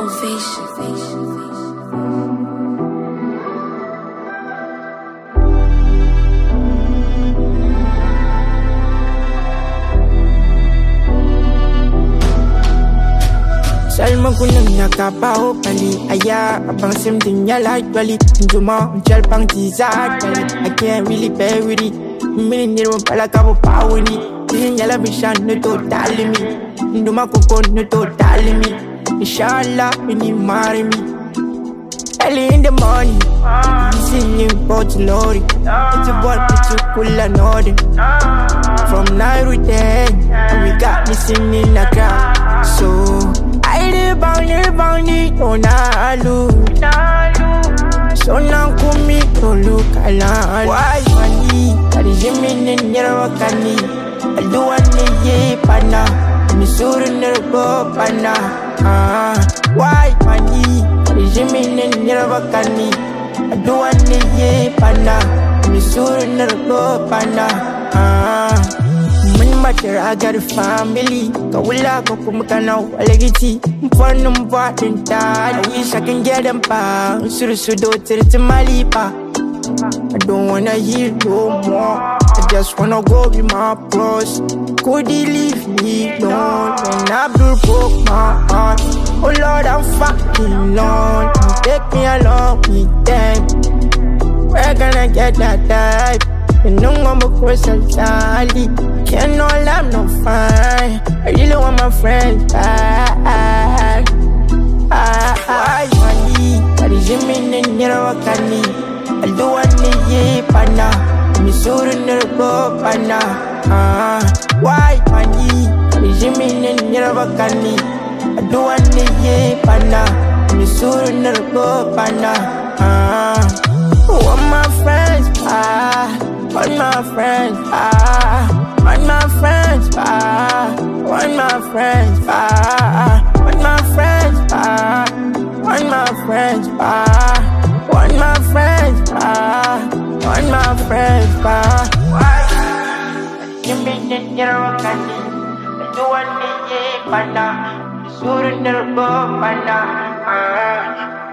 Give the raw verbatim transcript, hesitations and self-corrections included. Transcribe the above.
Ovation. Salma kunang nakapaho pali aya abang simting yala twali njuma unchal pang tizat pali I can't really bear with it mini nirwa pala kabo pawini tin yala bishan no totally me nduma koko no totally me inshallah mini marry me early in the morning singing about glory it's a boy it's a cool and nodding from nine to ten and we got me singing a crowd so I live on, live on it, oh na lose. So now come me to look around. Why money? That is a minute near a canny. I do want to ye pana. Me sure never go pana. Ah, why money? That is a minute near a canny. I do want to ye pana. Me sure never go pana. Ah. Matter, I got a family. Kawula ko kumakana walagiti. Mfano mvatenta. I wish I can get them pa. Surusudo tiriti malipa. I don't wanna hear no more. I just wanna go with my bros. Could he leave me alone when Abdul broke my heart? Oh Lord, I'm fucking alone. Take me along with them. Where can I get that type? You know I'm a person, Charlie. Can't no love, no fine. I really want my friends back. Ah, ah, money. That is a minute, near a canny. I do want to ye pana. Me sure never go pana. Ah, why money? That is a minute, near a canny. I do want to ye pana. Me sure never go pana. Ah, want my friends back. Want my friends back. Want my friends back. Want my friends back. Want my friends back. Want my friends back. Want my friends back. Want my friends back. Why? You mean that you're a candy? You want me, yeah, panda. You shouldn't never go, panda.